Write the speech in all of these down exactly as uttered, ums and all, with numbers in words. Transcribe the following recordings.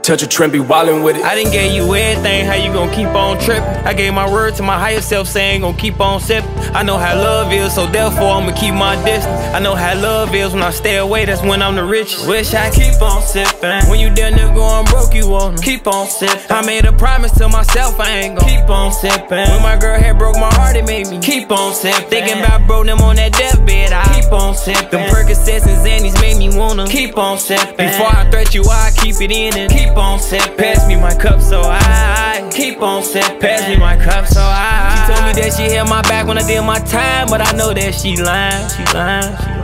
Touch a trend, be wildin' with it. I done gave you everything, how you gon' keep on trippin'? I gave my word to my higher self saying gon' keep on sippin'. I know how love is, so therefore I'ma keep my distance. I know how love is, when I stay away, that's when I'm the richest. Wish I keep on sippin'. When you done there going broke, you wanna keep on sippin'. I made a promise to myself, I ain't gon' keep on sippin'. When my girl had broke my heart, it made me keep on sippin'. Thinking about bro them on that deathbed, I keep on sippin'. Them Percocets and Xannies made me wanna keep on sippin'. Before I threat you, I keep it in and keep on sippin'. Pass me my cup so I keep on sippin'. Pass me my cup so I. She told me that she had my back when I did my time, but I know that she lying, she lying, she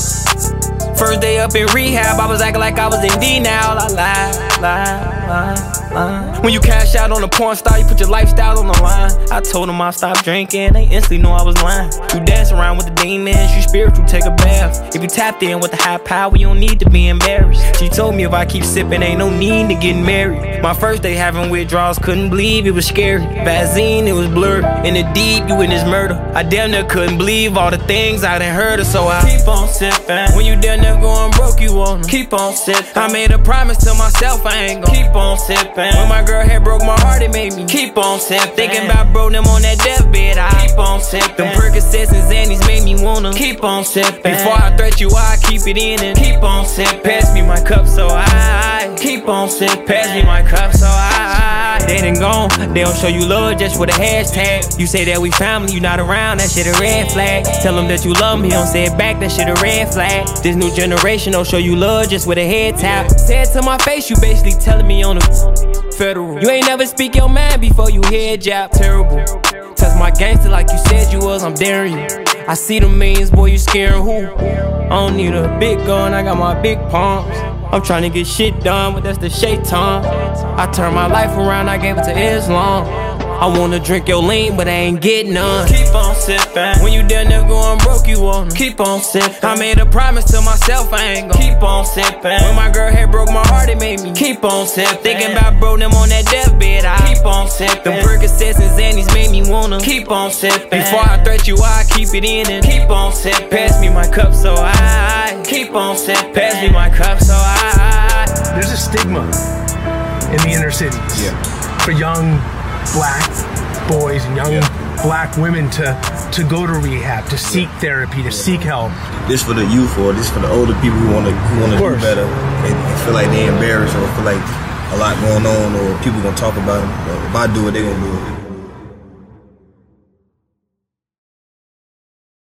lying. First day up in rehab, I was acting like I was in D now. I lied, lied, lied, lied. When you cash out on a porn star, you put your lifestyle on the line. I told them I stopped drinking, they instantly knew I was lying. You dance around with the demons, you spiritual, take a bath. If you tapped in with the high power, you don't need to be embarrassed. She told me if I keep sipping, ain't no need to get married. My first day having withdrawals, couldn't believe it was scary. Vaseline, it was blurred. In the deep, you witnessed murder. I damn near couldn't believe all the things I done heard of, so I keep on sipping. When you damn near going broke, you wanna keep on sipping. I made a promise to myself, I ain't gon' keep on sipping. When my girl had broke my heart, it made me keep on sipping. Thinking about bro them on that deathbed, I keep on sipping. Them Percocets and Xannies made me wanna keep on sipping. Before I threat you, I keep it in and keep on sipping. Pass me my cup so I keep on sipping. Pass me my cup so I. They done gone, they don't show you love just with a hashtag. You say that we family, you not around, that shit a red flag. Tell them that you love me, don't say it back, that shit a red flag. This new generation don't show you love just with a head tap. Say it to my face, you basically telling me on the federal. You ain't never speak your mind before you head jab. Terrible. Test my gangster like you said you was, I'm daring you. I see the millions, boy, you scaring who? I don't need a big gun, I got my big palms. I'm trying to get shit done, but that's the shaitan. I turned my life around, I gave it to Islam. I wanna drink your lean, but I ain't getting none. Keep on sippin'. When you down there going broke, you wanna keep on sippin'. I made a promise to myself, I ain't gon' keep on sippin'. When my girl had broke my heart, it made me keep on sippin'. Thinking about bro them on that deathbed, I keep on sippin'. Them Percocets and Xannies made me wanna keep on sippin'. Before I threat you, I keep it in and keep on sippin'. Pass me my cup so I keep on sippin'. Pass me my cup so I. There's a stigma in the inner cities yeah. for young black boys and young yeah. black women to to go to rehab, to seek therapy, to seek help. This for the youth, or this for the older people who want to who want to do better and, and feel like they're embarrassed or feel like a lot going on or people gonna talk about them. But if I do it, they gonna do it.